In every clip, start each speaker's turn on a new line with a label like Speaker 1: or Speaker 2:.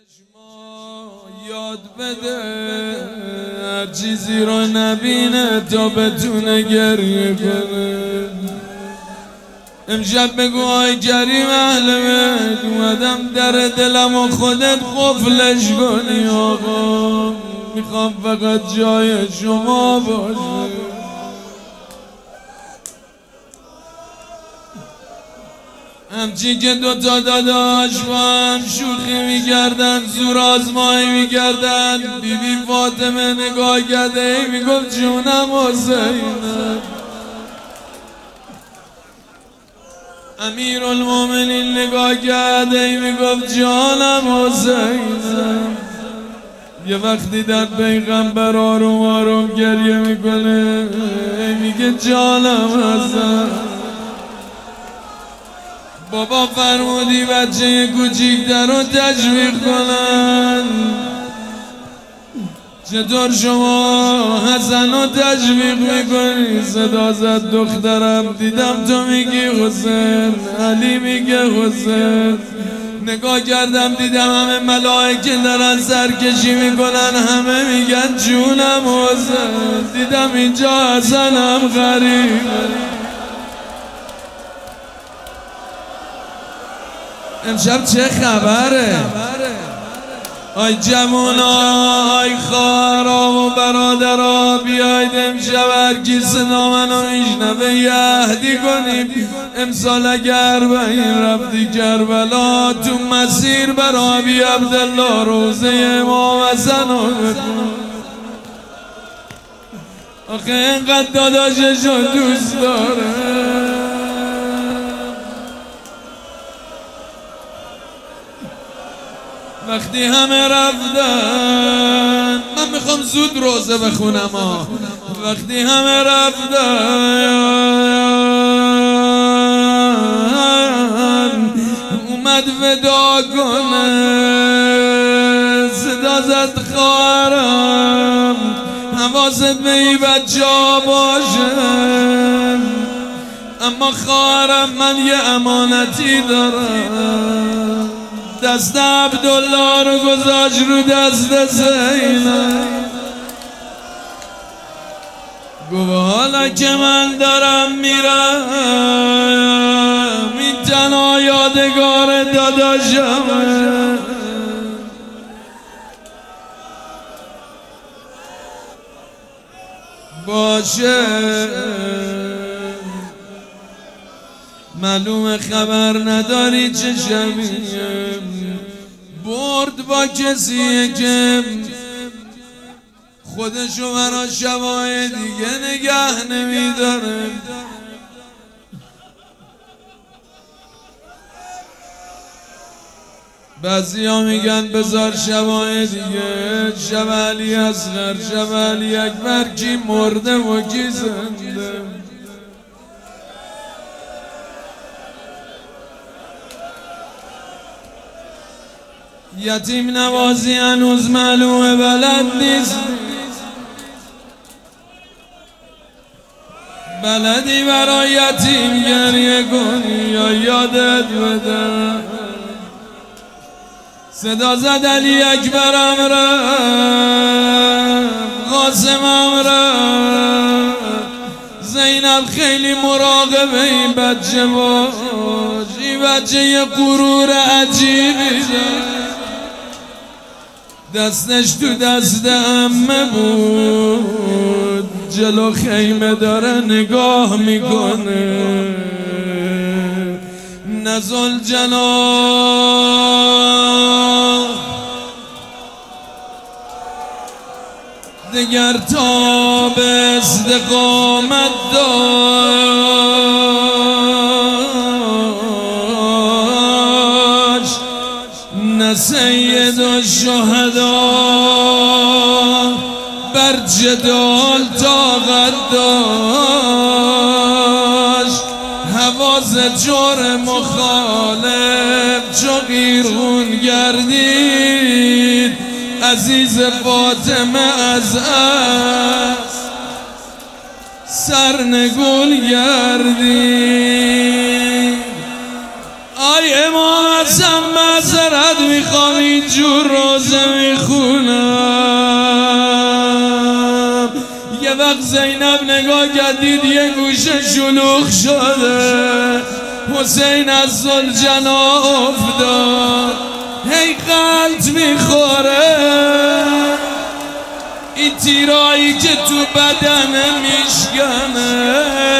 Speaker 1: چشما یاد بده هر چیزی رو نبینه تا بتونه گریه کنه. امشب بگو آی کریم اهل بیت اومدم در دلم و خودت قفلش کنی. آقا میخوام فقط جای شما باشه. همچی که دوتا داداش با هم شوخی میکردن، زور آزمایی میکردن، بیبی فاطمه نگاه کرده میگفت جونم حسینم. امیرالمومنین نگاه کرده میگفت جانم حسینم. یه وقتی در پیغمبر آروم آروم گریه میکنه میگه جانم حسین. بابا فرمودی بچه کوچیک‌تر رو تشویق کنن، چطور شما حسن رو تشویق میکنی؟ صدا زد دخترم دیدم تو میگی حسین، علی میگه حسین. نگاه کردم دیدم همه ملائکه دارن سرکشی میکنن، همه میگن جونم حسین. دیدم اینجا حسنم غریبه. امشب چه خبره؟ آی جوونا، آی خواهرا و برادرا، بیاید امشب هر کی صدا منو میشنوه یه عهدی کنیم. امسال اگر این رفتی کربلا، تو مسیر برا بی عبدالله روزه امام حسن رو بخون. آخه اینقدر داداششو دوست داره. وقتی همه رفتن، من میخوام زود روزه بخونم ها. وقتی همه رفتن اومد ودا کنه، صدا زد خواهرم حواست به این بچه ها باشه. اما خواهرم من یه امانتی دارم. دست عبدالله رو گذاشت رو دست زینب. گفت حالا که من دارم میرم این تنها یادگار داداشمه. باشه معلومه خبر نداری چه شبیه برد با کسیه که خودشو برا شبای دیگه نگه نمیداره. بعضی ها میگن بذار شبای دیگه، شب علی اصغر، شب علی اکبر، کی مرده و کی زنده. یتیم نوازی هنوز معلومه بلد نیست. بلدی برای یتیم گریه کنی یا یادت بده؟ صدا زد علی اکبرم رفت، قاسمم رفت، زینب خیلی مراقب این بچه باش. این بچه یه غرور عجیبی داره، دستش تو دست عمه بود، جلو خیمه داره نگاه میکنه. نزل جناح دگر تا به استقامت داشت، نه سید الشهدا بر جدال طاقت داشت. حواس جور مخالف چو قیرون گردید، عزیز فاطمه از سرنگون گردید. آی امام حسن معذرت میخوام اینجور روزه میخونم. یه وقت زینب نگاه کردید یه گوشه شلوغ شده، حسین از زلجنا افتاد، هی قلط میخوره، این تیرایی که تو بدن میشکنه.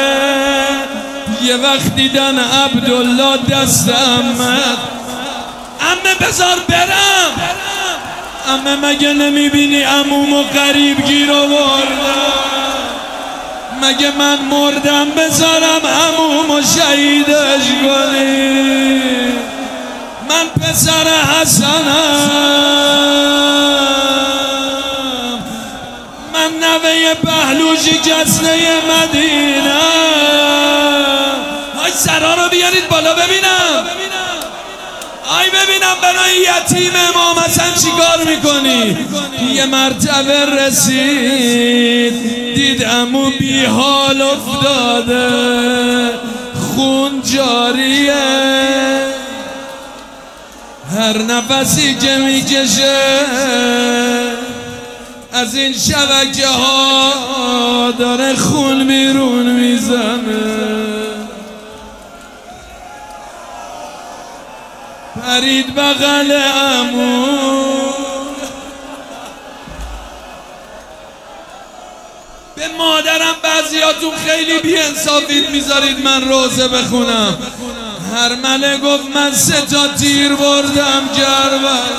Speaker 1: یه وقت دیدن عبدالله دست امت، عمه بذار برم، عمه مگه نمیبینی عمومو قریب گیر آوردم، مگه من مردم بذارم عمومو شهیدش کنی، من پسر حسنم، من نوه پهلوشی جسنه مدینه. آی سرا رو بیارید بالا ببینم، آی ببینم برای یتیم امام حسن چی کار میکنی. یه مرتبه رسید دید عمو بی حال افتاده، خون جاریه، هر نفسی که میکشه از این شبکه ها داره خون بیرون میزنه. پرید بغل عمو، به مادرم بعضیاتون خیلی بی‌انصافید میذارید من روزه بخونم. هرمله گفت من 3 تا تیر بردم کربلا.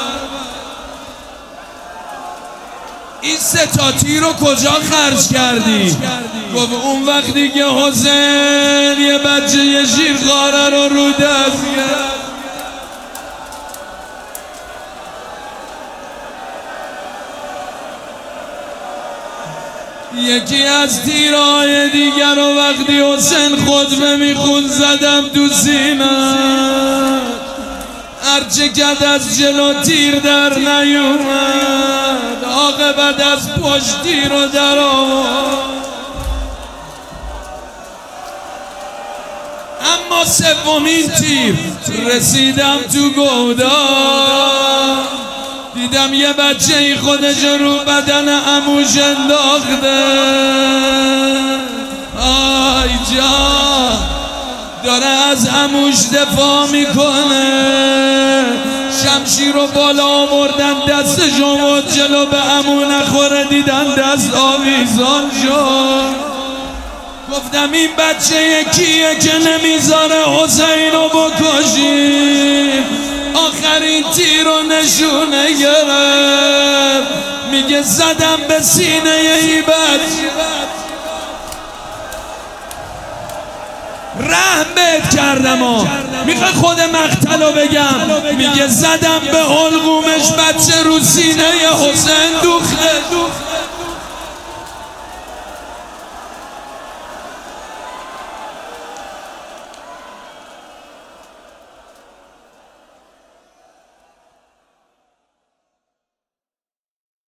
Speaker 1: این 3 تا تیر رو کجا خرج کردی؟ گفت اون وقتی که حسین یه بچه یه شیرخواره رو دست کرد. یکی از تیرهای دیگر رو وقتی حسین خطبه میخون زدم تو سینه، هرچه کد از جلو تیر در نیومد، عاقبت از پشت تیر رو در آورد. اما 3مین تیر رسیدم تو گودا، دیدم یه بچه ای خودش رو بدن عموش انداخته. آی جان داره از عموش دفاع میکنه، شمشیر رو بالا آوردن دستش آورد جلو به عمو نخوره، دیدن دست آویزان شد. گفتم این بچه کیه که نمیذاره حسین رو بکشیم. آخرین تیر رو نشونه گرفت، میگه زدم به سینه ای بچه، رحم بهت کردم میخوای خود مقتل رو بگم، میگه زدم به حلقومش بچه رو سینه حسین دوخته.